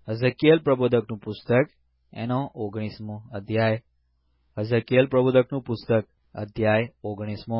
હઝકીએલ પ્રબોધકનું પુસ્તક એનો 19મો અધ્યાય. હઝકીએલ પ્રબોધકનું પુસ્તક અધ્યાય 19મો.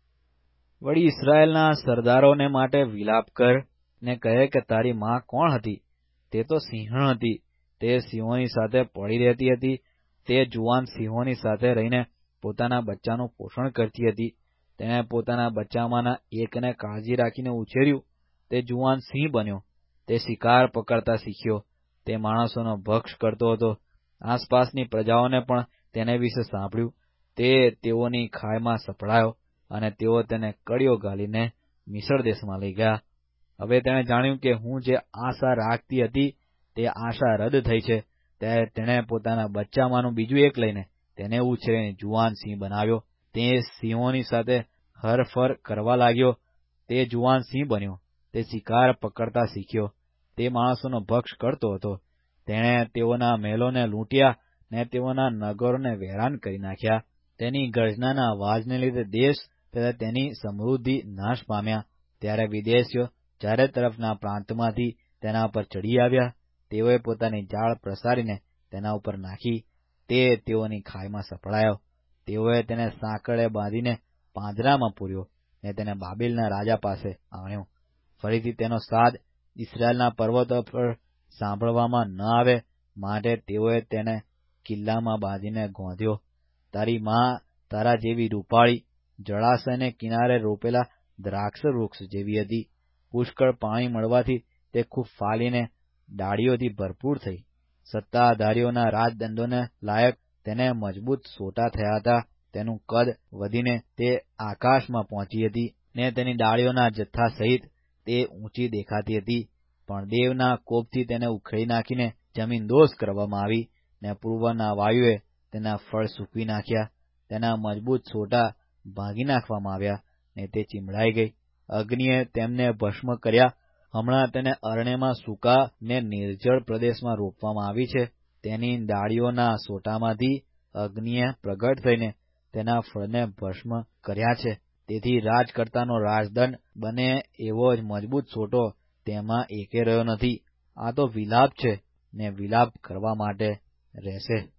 વળી ઇસ્રાયેલના સરદારોને માટે વિલાપ કર ને કહે કે તારી માં કોણ હતી? તે તો સિંહણ હતી. તે સિંહોની સાથે પડી રહેતી હતી. તે જુવાન સિંહોની સાથે રહીને પોતાના બચ્ચાનું પોષણ કરતી હતી. તેણે પોતાના બચ્ચામાંના એકને કાળજી રાખીને ઉછેર્યું. તે જુવાન સિંહ બન્યો. તે શિકાર પકડતા શીખ્યો. તે માણસોનો ભક્ષ કરતો હતો. આસપાસની પ્રજાઓને પણ તેને વિશે સાંભળ્યું. તે તેઓની ખાઈમાં સપડાયો અને તેઓ તેને કડીઓ ગાલીને મિસર દેશમાં લઈ ગયા. હવે તેણે જાણ્યું કે હું જે આશા રાખતી હતી તે આશા રદ થઈ છે. ત્યારે તેણે પોતાના બચ્ચામાંનું બીજું એક લઈને તેને ઉછેરીને જુવાન સિંહ બનાવ્યો. તે સિંહોની સાથે હરફર કરવા લાગ્યો. તે જુવાન સિંહ બન્યો. તે શિકાર પકડતા શીખ્યો. તે માણસોનો ભક્ષ કરતો હતો. તેણે તેઓના મહેલોને લૂંટ્યા ને તેઓના નગરોને વેરાન કરી નાખ્યા. તેની ગર્જનાના અવાજને લીધે દેશ તથા તેની સમૃદ્ધિ નાશ પામ્યા. ત્યારે વિદેશીઓ ચારે તરફના પ્રાંતમાંથી તેના પર ચડી આવ્યા. તેઓએ પોતાની જાળ પ્રસારીને તેના ઉપર નાખી. તે તેઓની ખાઈમાં સપડાયો. તેઓએ તેને સાંકળે બાંધીને પાંજરામાં પૂર્યો ને તેને બાબેલના રાજા પાસે આણ્યો. ફરીથી તેનો સાદ ઇસ્રાયેલના પર્વતો પર સાંભળવામાં ન આવે માટે તેઓએ તેને કિલ્લામાં બાંધીને ગોંધ્યો. તારી માં તારા જેવી રૂપાળી, જળાશયને કિનારે રોપેલા દ્રાક્ષ વૃક્ષ જેવી હતી. પુષ્કળ પાણી મળવાથી તે ખૂબ ફાલીને ડાળીઓથી ભરપૂર થઈ. સત્તાધારીઓના રાજદંડોને લાયક તેને મજબૂત સોટા થયા હતા. તેનું કદ વધીને તે આકાશમાં પહોંચી હતી ને તેની ડાળીઓના જથ્થા સહિત તે ઊંચી દેખાતી હતી. પણ દેવના કોપથી તેને ઉખેડી નાખીને જમીનદોષ કરવામાં આવી ને પૂર્વના વાયુએ તેના ફળ સૂકવી નાખ્યા. તેના મજબૂત સોટા ભાંગી નાખવામાં આવ્યા ને તે ચીમડાઈ ગઈ. અગ્નિએ તેમને ભસ્મ કર્યા. હમણાં તેને અરણ્યમાં સૂકા ને નિર્જળ પ્રદેશમાં રોપવામાં આવી છે. તેની ડાળીઓના સોટામાંથી અગ્નિએ પ્રગટ થઈને તેના ફળને ભસ્મ કર્યા છે. તેથી રાજકર્તાનો રાજદંડ બને એવો જ મજબૂત સોટો તેમાં એકે રહ્યો નથી. આ તો વિલાપ છે ને વિલાપ કરવા માટે રહેશે.